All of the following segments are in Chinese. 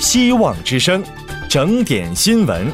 希望之声，整点新闻。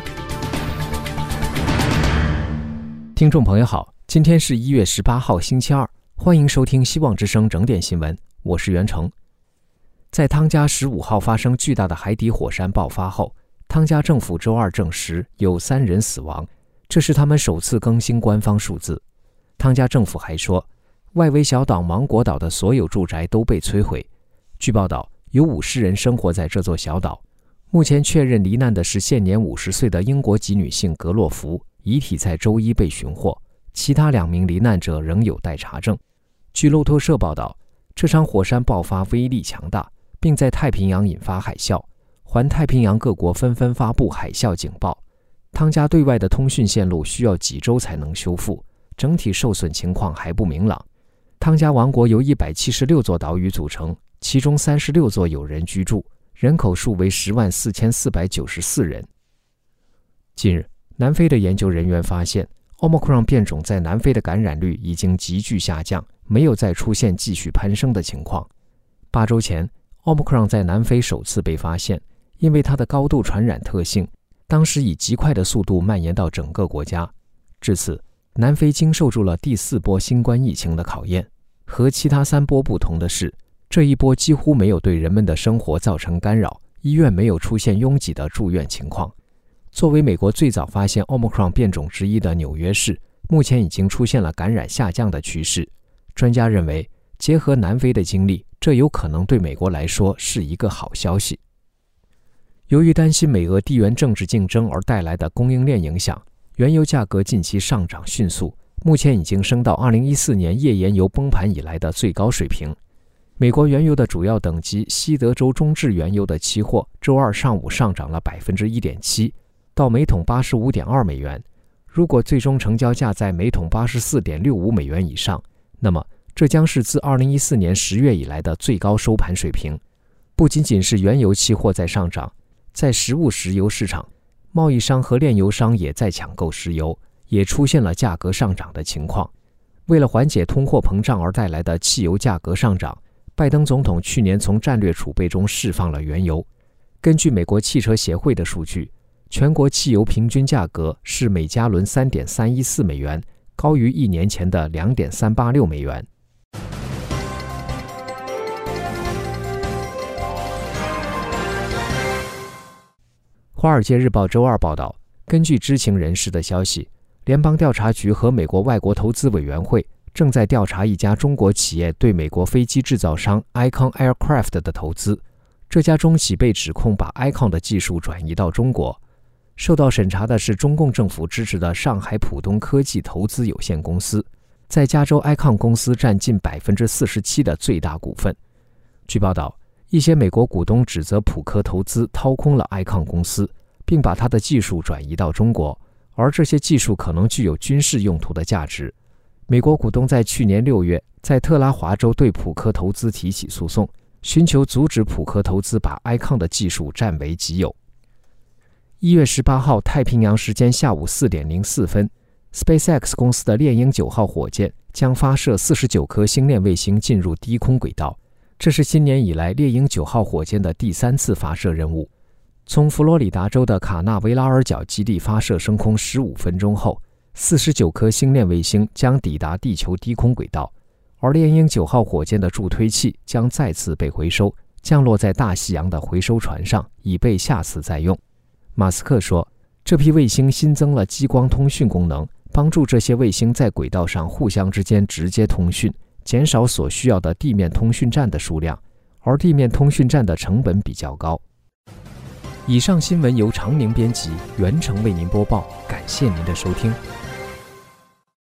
听众朋友好，今天是1月18号星期二，欢迎收听希望之声整点新闻，我是袁成。在汤加15号发生巨大的海底火山爆发后，汤加政府周二证实有3人死亡，这是他们首次更新官方数字。汤加政府还说，外围小岛芒果岛的所有住宅都被摧毁。据报道，有50人生活在这座小岛。目前确认罹难的是现年50岁的英国籍女性格洛弗，遗体在周一被寻获，其他2名罹难者仍有待查证。据路透社报道，这场火山爆发威力强大，并在太平洋引发海啸，环太平洋各国纷纷发布海啸警报。汤加对外的通讯线路需要几周才能修复，整体受损情况还不明朗。汤加王国由176座岛屿组成，其中36座有人居住，人口数为104494人。近日，南非的研究人员发现 Omicron 变种在南非的感染率已经急剧下降，没有再出现继续攀升的情况。8周前 Omicron 在南非首次被发现，因为它的高度传染特性，当时以极快的速度蔓延到整个国家。至此，南非经受住了第4波新冠疫情的考验。和其他3波不同的是，这一波几乎没有对人们的生活造成干扰，医院没有出现拥挤的住院情况。作为美国最早发现 Omicron 变种之一的纽约市，目前已经出现了感染下降的趋势。专家认为，结合南非的经历，这有可能对美国来说是一个好消息。由于担心美俄地缘政治竞争而带来的供应链影响，原油价格近期上涨迅速，目前已经升到2014年页岩油崩盘以来的最高水平。美国原油的主要等级西德州中质原油的期货周二上午上涨了 1.7%， 到每桶 85.2 美元。如果最终成交价在每桶 84.65 美元以上，那么这将是自2014年10月以来的最高收盘水平。不仅仅是原油期货在上涨，在实物石油市场，贸易商和炼油商也在抢购石油，也出现了价格上涨的情况。为了缓解通货膨胀而带来的汽油价格上涨，拜登总统去年从战略储备中释放了原油。根据美国汽车协会的数据，全国汽油平均价格是每加仑 3.314 美元，高于1年前的 2.386 美元。华尔街日报周二报道，根据知情人士的消息，联邦调查局和美国外国投资委员会正在调查一家中国企业对美国飞机制造商 Icon Aircraft 的投资。这家中企被指控把 Icon 的技术转移到中国。受到审查的是中共政府支持的上海浦东科技投资有限公司，在加州 Icon 公司占近 47% 的最大股份。据报道，一些美国股东指责普科投资掏空了 Icon 公司，并把它的技术转移到中国，而这些技术可能具有军事用途的价值。美国股东在去年6月在特拉华州对普科投资提起诉讼，寻求阻止普科投资把 Icon 的技术占为己有。1月18号太平洋时间下午4点04分 SpaceX 公司的猎鹰9号火箭将发射49颗星链卫星进入低空轨道，这是今年以来猎鹰9号火箭的第3次发射任务。从佛罗里达州的卡纳维拉尔角基地发射升空15分钟后，49颗星链卫星将抵达地球低空轨道，而猎鹰9号火箭的助推器将再次被回收，降落在大西洋的回收船上，以备下次再用。马斯克说，这批卫星新增了激光通讯功能，帮助这些卫星在轨道上互相之间直接通讯，减少所需要的地面通讯站的数量，而地面通讯站的成本比较高。以上新闻由常宁编辑，袁成为您播报，感谢您的收听。